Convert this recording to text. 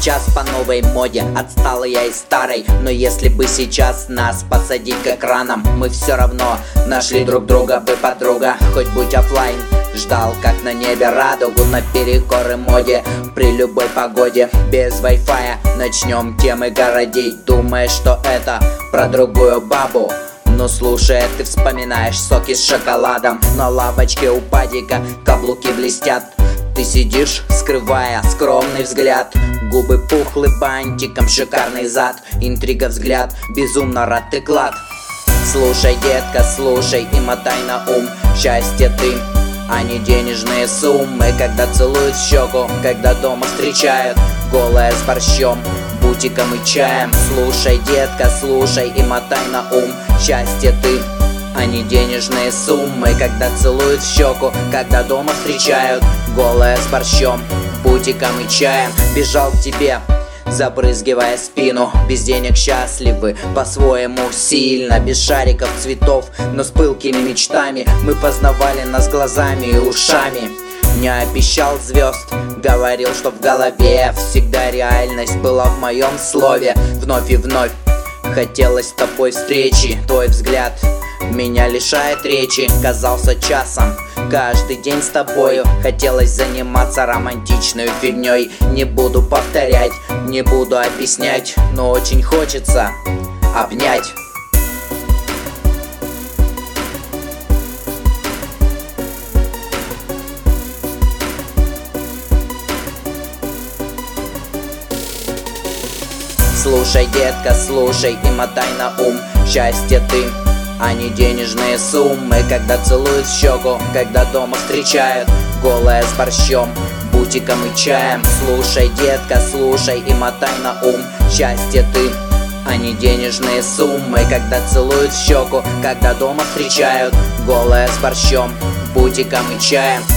сейчас по новой моде, отстала я и старой. Но если бы сейчас нас посадить к экранам, мы все равно нашли друг друга бы, подруга. Хоть будь оффлайн, ждал как на небе радугу наперекор и моде. При любой погоде, без вай-фая начнем темы городить. Думаешь, что это про другую бабу? Но слушая, ты вспоминаешь соки с шоколадом. На лавочке у падика каблуки блестят. Ты сидишь, скрывая скромный взгляд. Губы пухлы бантиком, шикарный зад. Интрига, взгляд, безумно рад ты клад. Слушай, детка, слушай и мотай на ум. Счастье ты, а не денежные суммы. Когда целуют в щеку, когда дома встречают голая с борщом, бутиком и чаем. Слушай, детка, слушай и мотай на ум. Счастье ты, а не денежные суммы. Когда целуют в щеку, когда дома встречают голая с борщом, бутиком и чаем. Бежал к тебе, забрызгивая спину. Без денег счастливы, по-своему сильно. Без шариков, цветов, но с пылкими мечтами. Мы познавали нас глазами и ушами. Не обещал звезд, говорил, что в голове всегда реальность была в моем слове. Вновь и вновь хотелось с тобой встречи. Твой взгляд меня лишает речи. Казался часом каждый день с тобою. Хотелось заниматься романтичной фигней. Не буду повторять, не буду объяснять, но очень хочется обнять. Слушай, детка, слушай и мотай на ум. Счастье ты, а не денежные суммы. Когда целуют в щеку, когда дома встречают голая с борщом, бутиком и чаем. Слушай, детка, слушай и мотай на ум. Счастье ты, а не денежные суммы. Когда целуют в щеку, когда дома встречают голая с борщом, бутиком и чаем.